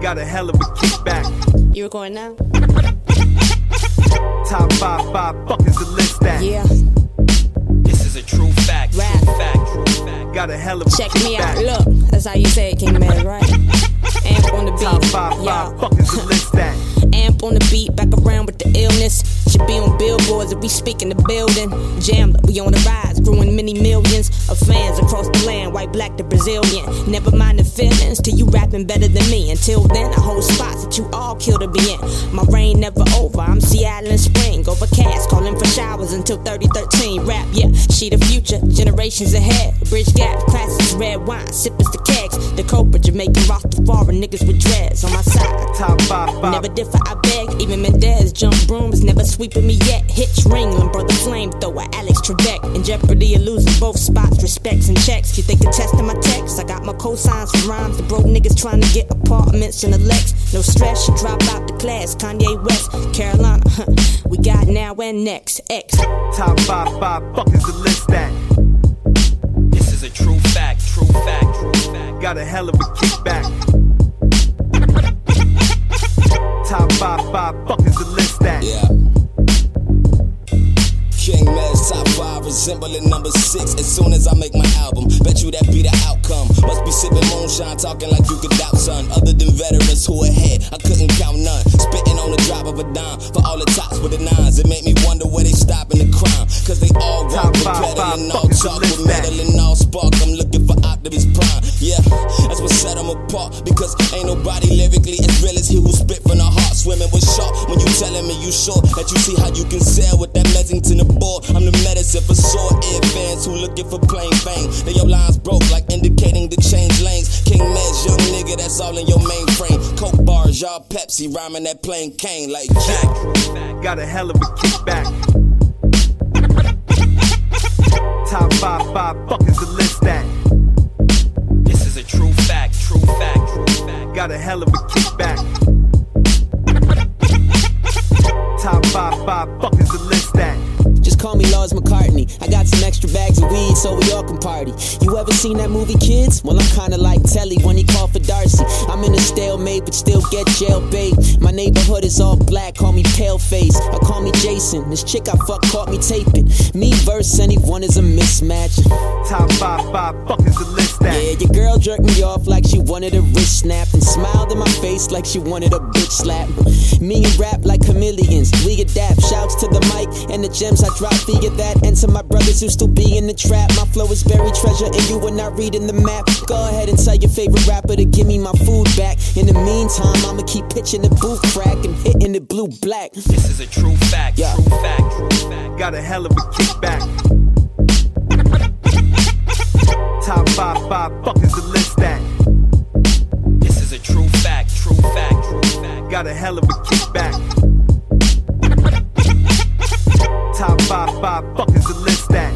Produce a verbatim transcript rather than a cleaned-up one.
Got a hell of a kickback. You recording now? Top five, five, fuck is the list that? Yeah. This is a true fact. Rap. True fact. True fact. Got a hell of a Check kickback. me out. Look, that's how you say it, King Mez, right? Amp on the beat. Top five, five, yeah. fuck is the list that? Amp on the beat, back around with the illness. Should be on billboards if we speak in the building. Jamla, we on the rise, growing many millions of fans across the land, white, black, to Brazilian. Never mind the feelings till you rapping better than me. Until then, I hold spots that you all kill to be in. My reign never over, I'm Seattle in spring. Overcast, calling for showers until thirty thirteen. Rap, yeah, she the future, generations ahead. Bridge gap, classics, red wine, sippers the kegs. The Cobra, Jamaican, Rastafari, niggas with dreads on my side. Top five, five. Never differ, I beg. Even Mendez, jump brooms, never sweeping me yet. Hitch Ringling, brother flamethrower, Alex Trebek. In jeopardy of losing both spots, respects and checks. You think you're testing my text? I got my cosigns for rhymes. The broke niggas trying to get apartments in the Lex. No stress, you drop out the class. Kanye West, Carolina, huh. We got now and next. X. Top five, five, fuck is the list that? This is a true fact, true fact, true fact. Got a hell of a kickback. Top five, five, fuck is the list that? Yeah. King Mez, top five, resembling number six. As soon as I make my album, bet you that be the outcome. Must be sipping moonshine, talking like you could doubt, son. Other than veterans who ahead, I couldn't count none. Spitting on the drop of a dime for all the tops with the nines. It made me wonder where they stopping the crime. Cause they all walk with peddling, all talk with meddling, all spark. I'm looking for Optimus Prime. Yeah, that's what set them apart. Because ain't nobody lyrically as real as he who spit from the heart. Swimming with shark. When you telling me you sure that you see how you can sail with that Messington board. I'm the medicine for sore ear fans who looking for plain fame. Then your lines broke like indicating to change lanes. King Mez, young nigga, that's all in your mainframe. Coke bars, y'all Pepsi, rhyming that plain cane like Jack. Got a hell of a kickback. Top five, five, fuck is the list that? This is a true fact, true fact, true fact. Got a hell of a kickback. Top five, five, fuck is the list that? Just call me Lars McCartney. I got some extra bags of weed so we all can party. You ever seen that movie Kids? Well, I'm kinda like Telly when he called for Darcy. I'm in a stalemate but still get jail bait. My neighborhood is all black, call me Paleface. Or call me Jason. This chick I fuck caught me taping. Me versus anyone is a mismatch. Top five, five, fuck is the list that? Yeah, your girl jerked me off like she wanted a wrist snap and smiled in my face like she wanted a bitch slap. Me and rap like chameleons, we adapt. Shouts to the mic and the gems I drop via that. And to my brothers who still be in the trap, my flow is buried treasure and you are not reading the map. Go ahead and tell your favorite rapper to give me my food back. In the meantime, I'ma keep pitching the booth crack and hitting it blue black. This is a true fact, yeah. True fact, true fact. Got a hell of a kickback. Top five, five, fuck is the list that? This is a true fact, true fact, true fact. Got a hell of a kickback. Top five, five, fuck is the list that?